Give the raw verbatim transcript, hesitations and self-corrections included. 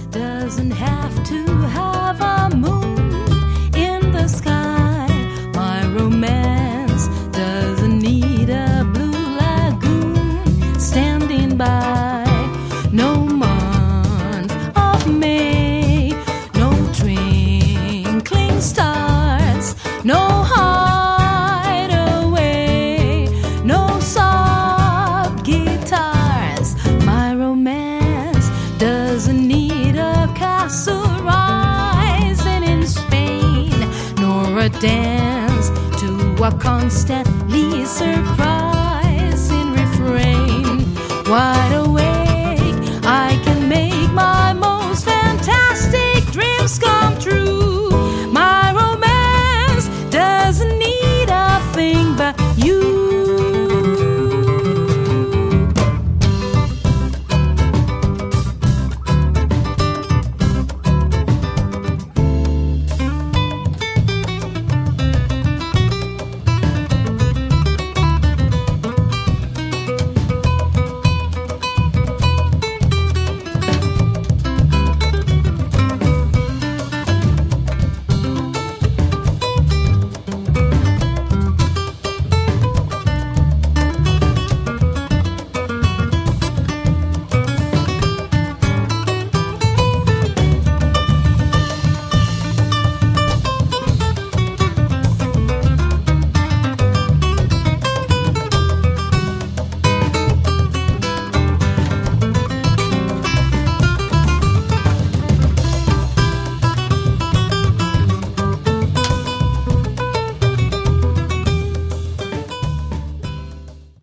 doesn't have to have a moon in the sky. My romance doesn't need a blue lagoon standing by. No month of May, no twinkling stars, no hideaway, no soft guitars. My romance doesn't need a castle rising in Spain, nor a dance to a constantly surprising refrain. Wide awake